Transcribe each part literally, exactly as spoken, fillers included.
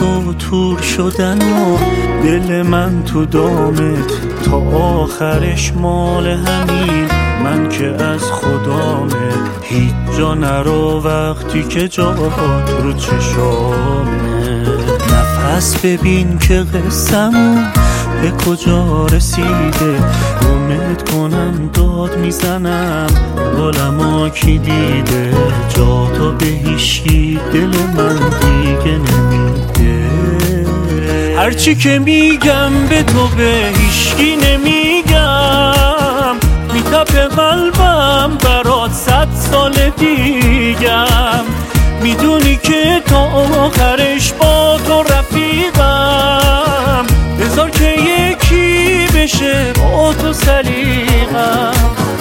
و تور شدن و دل من تو دامت تا آخرش مال همین. من که از خدامه هیچ جا نرو وقتی که جات رو چشامه. نفس ببین که قصه‌مون به کجا رسیده، امید کنم داد میزنم عالم‌ها کی دیده. جا تو به هیچکی دل من دیگه نمیده. هرچی که میگم به تو به هیچکی نمیگم، میتپه قلبم برات صد سال دیگم. میدونی که تا آخرش با تو رفیقم، بذار که یکی بشه با تو سلیقم.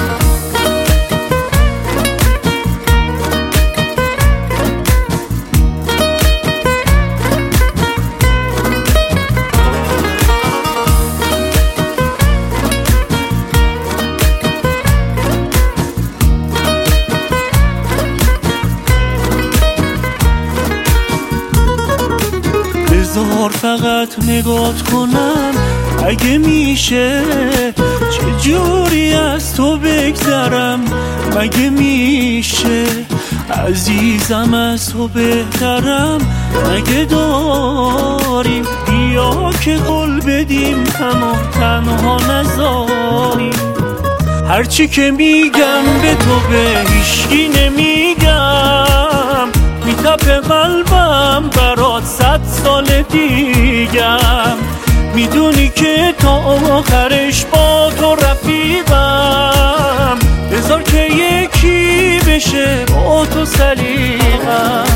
بذار فقط نگات کنم اگه میشه، چجوری از تو بگذرم مگه میشه. عزیزم از تو بهترم مگه داریم، بیا که قول بدیم اما تنها نذاریم. هرچی که میگم به تو به هیچکی نمیگم، میتپه قلبم برات صد سال دیگم. میدونی که تا آخرش با تو رفیقم، بذار که یکی بشه با تو سلیقم.